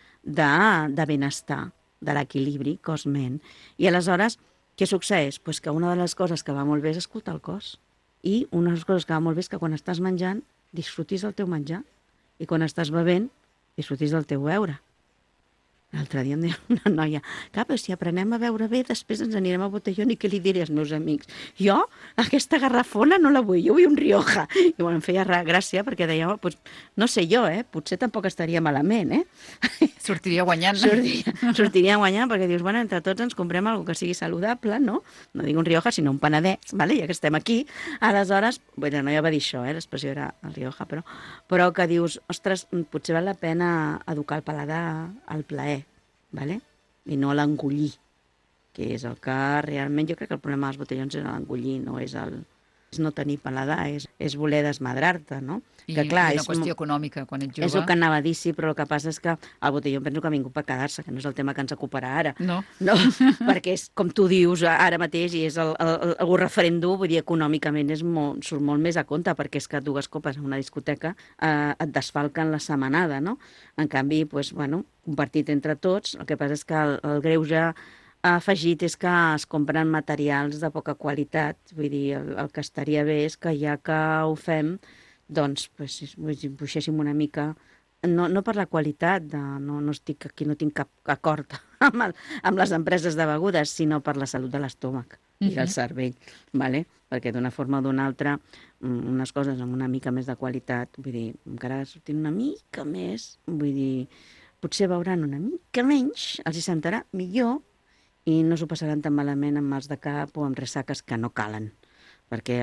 de benestar, de l'equilibri cos-ment. I aleshores, què succeeix? Pues que una de les coses que va molt bé és escoltar el cos. I una de les coses que va molt bé és que quan estàs menjant, disfrutis del teu menjar. I quan estàs bevent, disfrutis del teu beure. L'altre dia em deia una noia, clar, però si aprenem a veure bé, després ens anirem a botellón i què li diré als meus amics? Jo, aquesta garrafona no la vull, jo vull un Rioja. I bueno, em feia gràcia perquè deia, pues, no sé jo, potser tampoc estaria malament,
Sortiria guanyant.
Sortiria guanyant perquè dius, bueno, entre tots ens comprem alguna que sigui saludable, no? No dic un Rioja, sinó un Penedès, vale? Ja que estem aquí. Aleshores, bé, la noia va dir això, l'expressió era el Rioja, però que dius, ostres, potser val la pena educar el paladar al plaer, vale? I no a l'engollir, que és el que realment, jo crec que el problema dels botellons és l'engollir, no és no tenir paladar, és voler desmadrar-te, no?
I,
que, clar,
una qüestió econòmica, quan ets jove.
És el que anava a dir, sí, però el que passa és que el botelló penso que ha vingut per quedar-se, que no és el tema que ens ocuparà ara.
No,
perquè és, com tu dius ara mateix, i és el referent dur, vull dir, econòmicament surt molt més a compte, perquè és que 2 copes en una discoteca et desfalquen la setmanada, no? En canvi, doncs, bueno, compartit entre tots, el que passa és que el greuge afegit és que es compren materials de poca qualitat. Vull dir, el que estaria bé és que ja que ho fem, doncs, puixéssim una mica, no per la qualitat, no estic aquí, no tinc cap acord amb les empreses de begudes, sinó per la salut de l'estómac i el cervell, vale? Perquè d'una forma o d'una altra, unes coses amb una mica més de qualitat, vull dir, encara sortint una mica més, vull dir, potser veuran una mica menys, els hi sentarà millor, i no s'ho passaran tan malament amb mals de cap o amb ressaques que no calen, perquè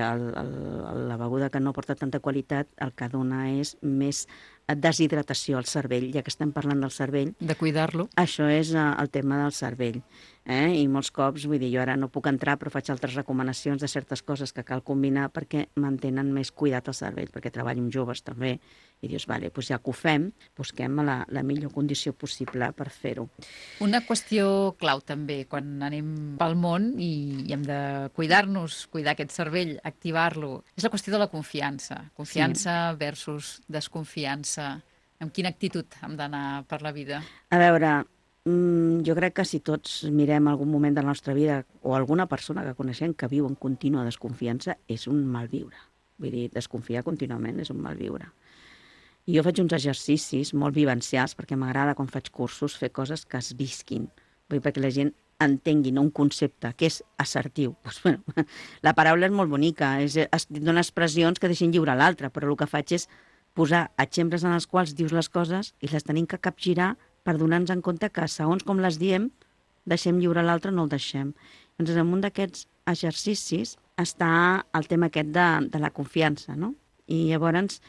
la beguda que no porta tanta qualitat el que dona és més deshidratació al cervell, ja que estem parlant del cervell.
De cuidar-lo.
Això és el tema del cervell. I molts cops, vull dir, jo ara no puc entrar, però faig altres recomanacions de certes coses que cal combinar perquè mantenen més cuidat el cervell, perquè treballo amb joves també, i dius, vale, doncs ja que ho fem, busquem la millor condició possible per fer-ho.
Una qüestió clau també, quan anem pel món i hem de cuidar-nos, cuidar aquest cervell, activar-lo, és la qüestió de la confiança. Confiança versus desconfiança. Amb quina actitud hem d'anar per la vida?
A veure, jo crec que si tots mirem algun moment de la nostra vida o alguna persona que coneixem que viu en contínua desconfiança, és un malviure. Vull dir, desconfiar contínuament és un malviure. I jo faig uns exercicis molt vivencials perquè m'agrada quan faig cursos fer coses que es visquin, vull dir, perquè la gent entengui un concepte que és assertiu. Doncs, bueno, la paraula és molt bonica, dona expressions que deixin lliure l'altre, però el que faig és posar exemples en els quals dius les coses i les tenim que capgirar per donar-nos en compte que, segons com les diem, deixem lliure l'altre o no el deixem. Doncs en un d'aquests exercicis està el tema aquest de la confiança, no? I llavors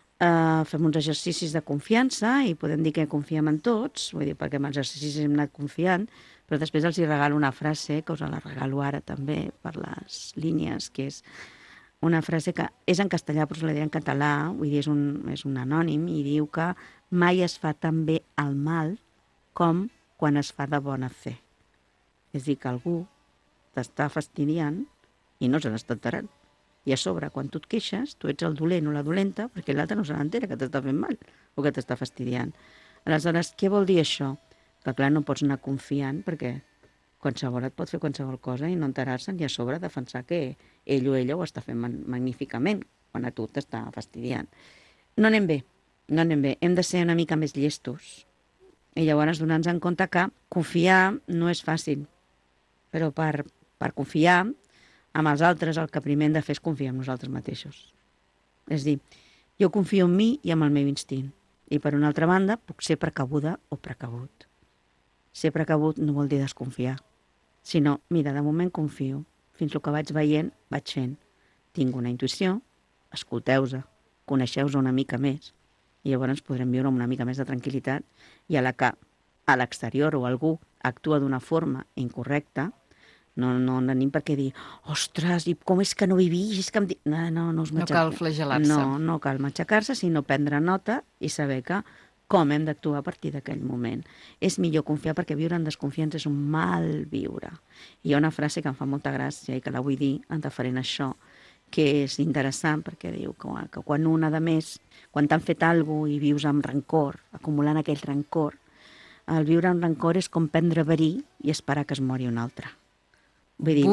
fem uns exercicis de confiança i podem dir que confiem en tots, vull dir, perquè amb els exercicis hem anat confiant, però després els hi regalo una frase, que us la regalo ara també per les línies, que és una frase que és en castellà, però us la diré en català, vull dir, és un anònim, i diu que mai es fa tan bé el mal com quan es fa de bona fe. És a dir, que algú t'està fastidiant i no se n'està enterant. I a sobre, quan tu et queixes, tu ets el dolent o la dolenta, perquè l'altre no se n'entera que t'està fent mal o que t'està fastidiant. Aleshores, què vol dir això? Que clar, no pots anar confiant, perquè qualsevol et pot fer qualsevol cosa i no enterar-se'n, i a sobre defensar que ell o ella ho està fent magníficament quan a tu t'està fastidiant. No anem bé, no anem bé. Hem de ser una mica més llestos. I llavors donar-nos en compte que confiar no és fàcil, però per confiar amb els altres el que primer hem de fer és confiar en nosaltres mateixos. És dir, jo confio en mi i en el meu instint. I per una altra banda, puc ser precabuda o precabut. Ser precabut no vol dir desconfiar, sinó, mira, de moment confio. Fins el que vaig veient, vaig fent. Tinc una intuïció, escolteu-se, coneixeu-se una mica més, i llavors podrem viure amb una mica més de tranquil·litat, i a la que a l'exterior o algú actua d'una forma incorrecta, no tenim per què dir, ostres, i com és que no ho he vist? No
cal flagel·lar-se.
No cal matxacar-se, sinó prendre nota i saber com hem d'actuar a partir d'aquell moment. És millor confiar perquè viure en desconfiança és un mal viure. I hi ha una frase que em fa molta gràcia i que la vull dir en referent a això, que és interessant perquè diu que quan una de més, quan t'han fet alguna cosa i vius amb rancor, acumulant aquell rancor, el viure amb rancor és com prendre verí i esperar que es mori un altre. Vull dir,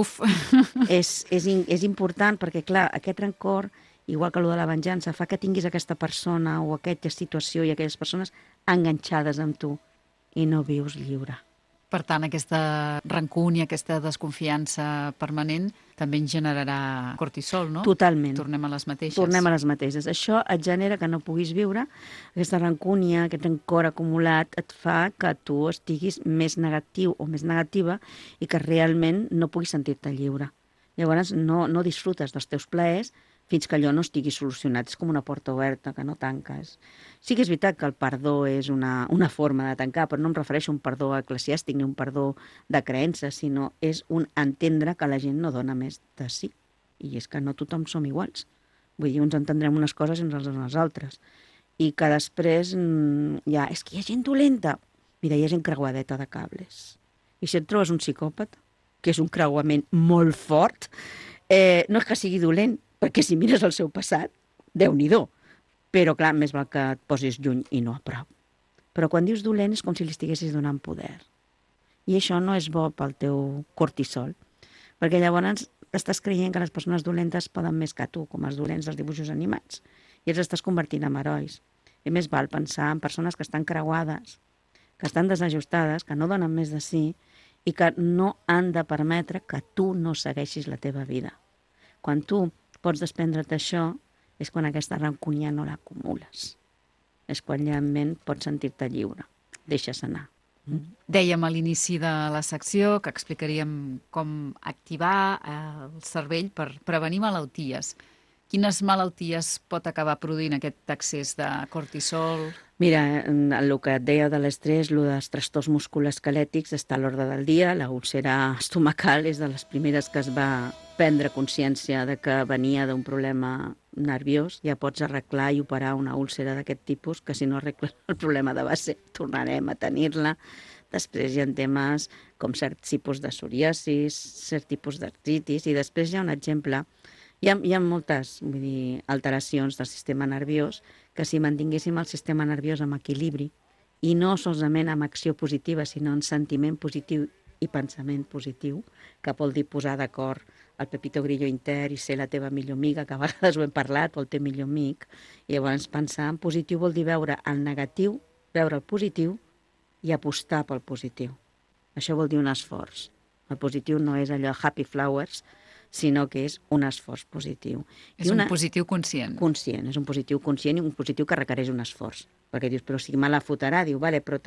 és important perquè, clar, aquest rancor, igual que el de la venjança, fa que tinguis aquesta persona o aquesta situació i aquelles persones enganxades amb tu i no vius lliure.
Per tant, aquesta rancúnia, aquesta desconfiança permanent també ens generarà cortisol, no?
Totalment.
Tornem a les mateixes.
Tornem a les mateixes. Això et genera que no puguis viure, aquesta rancúnia, aquest rancor acumulat et fa que tu estiguis més negatiu o més negativa i que realment no puguis sentir-te lliure. Llavors no disfrutes dels teus plaers fins que allò no estigui solucionat. És com una porta oberta que no tanques. Sí que és veritat que el perdó és una forma de tancar, però no em refereixo a un perdó eclesiàstic ni un perdó de creença, sinó és un entendre que la gent no dona més de sí. I és que no tothom som iguals. Vull dir, uns entendrem unes coses i uns les altres. I que després és que hi ha gent dolenta. Mira, hi ha gent creuadeta de cables. I si et trobes un psicòpata, que és un creuament molt fort, no és que sigui dolent, perquè si mires el seu passat, Déu-n'hi-do. Però, clar, més val que et posis lluny i no a prop. Però quan dius dolent és com si li estiguessis donant poder. I això no és bo pel teu cortisol, perquè llavors estàs creient que les persones dolentes poden més que tu, com els dolents dels dibuixos animats, i els estàs convertint en herois. I més val pensar en persones que estan creuades, que estan desajustades, que no donen més de sí, i que no han de permetre que tu no segueixis la teva vida. Quan tu pots desprendre't d'això, és quan aquesta rancúnia no l'acumules. És quan realment pots sentir-te lliure. Deixes anar.
Dèiem a l'inici de la secció que explicaríem com activar el cervell per prevenir malalties. Quines malalties pot acabar produint aquest excés de cortisol?
Mira, el que et deia de l'estrès, el dels trastorns musculoesquelètics està a l'ordre del dia. La úlcera estomacal és de les primeres que es va prendre consciència de que venia d'un problema nerviós. Ja pots arreglar i operar una úlcera d'aquest tipus, que si no arregles el problema de base tornarem a tenir-la. Després hi ha temes com cert tipus de psoriasis, cert tipus d'artritis, i després hi ha un exemple. Hi ha moltes alteracions del sistema nerviós que si mantinguéssim el sistema nerviós amb equilibri i no solament amb acció positiva, sinó en sentiment positiu i pensament positiu, que vol dir posar d'acord el Pepito Grillo intern i ser la teva millor amiga, que a vegades ho hem parlat, o el teu millor amic, i llavors pensar en positiu vol dir veure el negatiu, veure el positiu i apostar pel positiu. Això vol dir un esforç. El positiu no és allò happy flowers, sinó que és un esforç positiu.
És un positiu conscient.
Conscient, és un positiu conscient i un positiu que requereix un esforç. Perquè dius, però si me la fotrà, diu, vale, però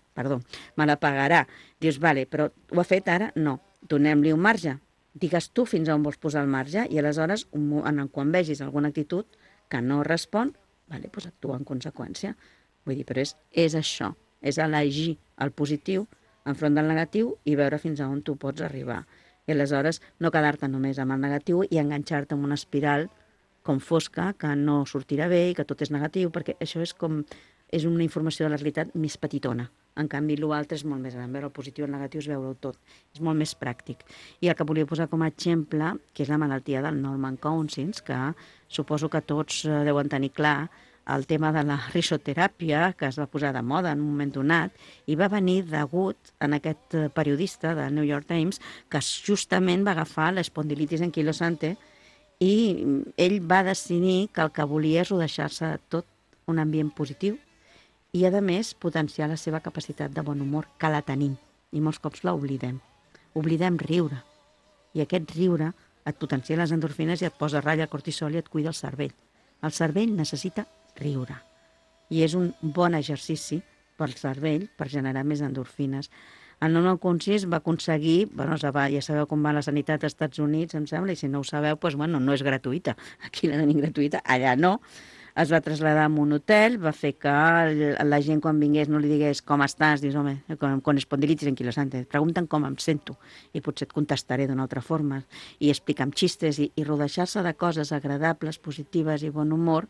me la pagarà. Dius, vale, però ho ha fet ara? No. Donem-li un marge. Digues tu fins a on vols posar el marge i aleshores, quan vegis alguna actitud que no respon, vale, doncs actua en conseqüència. Vull dir, però és això, és elegir el positiu enfront del negatiu i veure fins a on tu pots arribar. I aleshores no quedar-te només amb el negatiu i enganxar-te en una espiral com fosca, que no sortirà bé i que tot és negatiu, perquè això és una informació de la realitat més petitona. En canvi, l'altre és molt més gran. Veure el positiu i el negatiu és veure-ho tot. És molt més pràctic. I el que volia posar com a exemple, que és la malaltia del Norman Cousins, que suposo que tots deuen tenir clar, el tema de la risoteràpia, que es va posar de moda en un moment donat, i va venir degut a aquest periodista del New York Times que justament va agafar l'espondilitis anquilosante i ell va decidir que el que volia és rodeixar-se de tot un ambient positiu i, a més, potenciar la seva capacitat de bon humor, que la tenim, i molts cops l'oblidem. Oblidem riure. I aquest riure et potencia les endorfines i et posa a ratlla el cortisol i et cuida el cervell. El cervell necessita riure. I és un bon exercici pel cervell per generar més endorfines. El Norman Cousins va aconseguir, ja sabeu com va la sanitat als Estats Units, em sembla, i si no ho sabeu, no és gratuïta. Aquí la tenim gratuïta, allà no. Es va traslladar a un hotel, va fer que la gent quan vingués no li digués com estàs, dius, home, con espondilitis anquilosante, pregunten com em sento i potser et contestaré d'una altra forma, i explicar amb xistes i rodejar-se de coses agradables, positives i bon humor.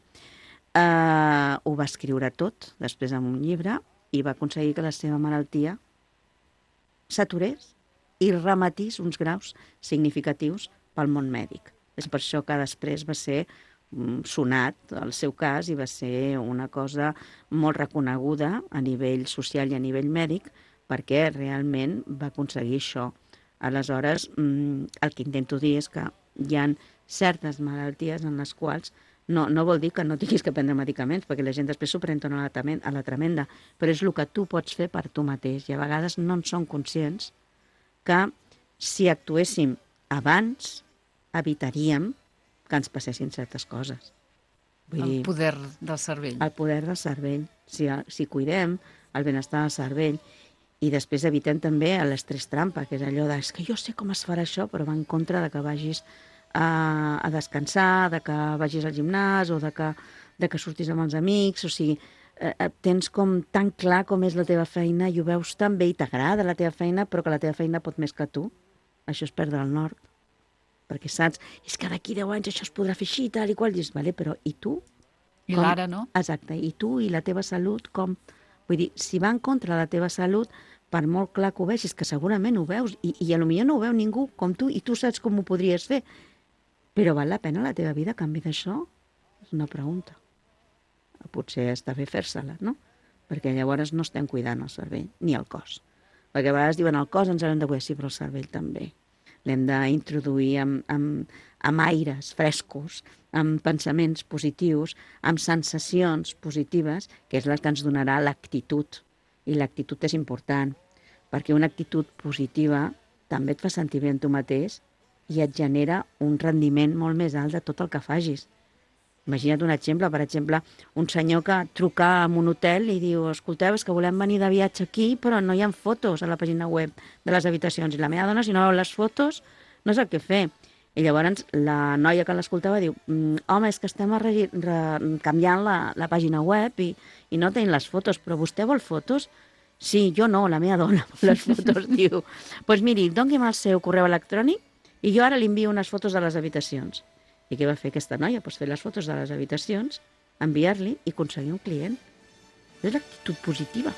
Ho va escriure tot, després en un llibre, i va aconseguir que la seva malaltia s'aturés i remetís uns graus significatius pel món mèdic. És per això que després va ser sonat el seu cas i va ser una cosa molt reconeguda a nivell social i a nivell mèdic perquè realment va aconseguir això. Aleshores, el que intento dir és que hi ha certes malalties en les quals No vol dir que no tinguis que prendre medicaments, perquè la gent després s'ho pren tot a la tremenda, però és el que tu pots fer per tu mateix, i a vegades no en som conscients que si actuéssim abans evitaríem que ens passessin certes coses.
El poder del cervell.
El poder del cervell. Si cuidem el benestar del cervell i després evitem també l'estrès trampa, que és allò de, és que jo sé com es farà això, però va en contra de que vagis a descansar, de que vagis al gimnàs o de que surtis amb els amics, o sigui, tens com tan clar com és la teva feina i ho veus tan bé i t'agrada la teva feina, però que la teva feina pot més que tu. Això és perdre el nord. Perquè saps, és que d'aquí 10 anys això es podrà fer així, tal i qual, i dius, vale, però i tu?
I l'ara, no?
Exacte, i tu i la teva salut, com? Vull dir, si va en contra de la teva salut, per molt clar que ho vegis, que segurament ho veus, i potser no ho veu ningú com tu, i tu saps com ho podries fer, però val la pena la teva vida a canvi d'això? És una pregunta. Potser està bé fer-se-la, no? Perquè llavors no estem cuidant el cervell, ni el cos. Perquè a vegades diuen el cos ens l'hem de cuidar, sí, però el cervell també. L'hem d'introduir amb aires frescos, amb pensaments positius, amb sensacions positives, que és la que ens donarà l'actitud. I l'actitud és important, perquè una actitud positiva també et fa sentir bé en tu mateix i et genera un rendiment molt més alt de tot el que facis. Imagina't un exemple, per exemple, un senyor que truca a un hotel i diu, escolteu, és que volem venir de viatge aquí, però no hi ha fotos a la pàgina web de les habitacions. I la meva dona, si no veu les fotos, no sap què fer. I llavors la noia que l'escoltava diu, home, és que estem canviant la pàgina web i no tenim les fotos, però vostè vol fotos? Sí, jo no, la meva dona vol les fotos. Diu, doncs miri, doni'm el seu correu electrònic i jo ara li envio unes fotos de les habitacions. I què va fer aquesta noia? Pues fer les fotos de les habitacions, enviar-li i aconseguir un client. És l'actitud positiva.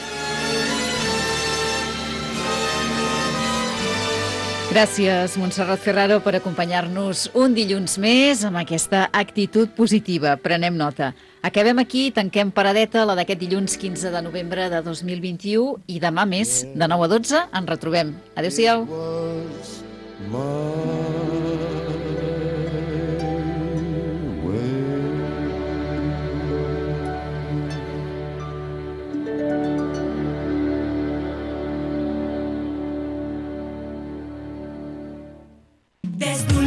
Gràcies, Montserrat Ferraro, per acompanyar-nos un dilluns més amb aquesta actitud positiva. Prenem nota. Acabem aquí, tanquem paradeta, la d'aquest dilluns 15 de novembre de 2021, i demà més, de 9 a 12, ens retrobem. Adéu-siau.
Desde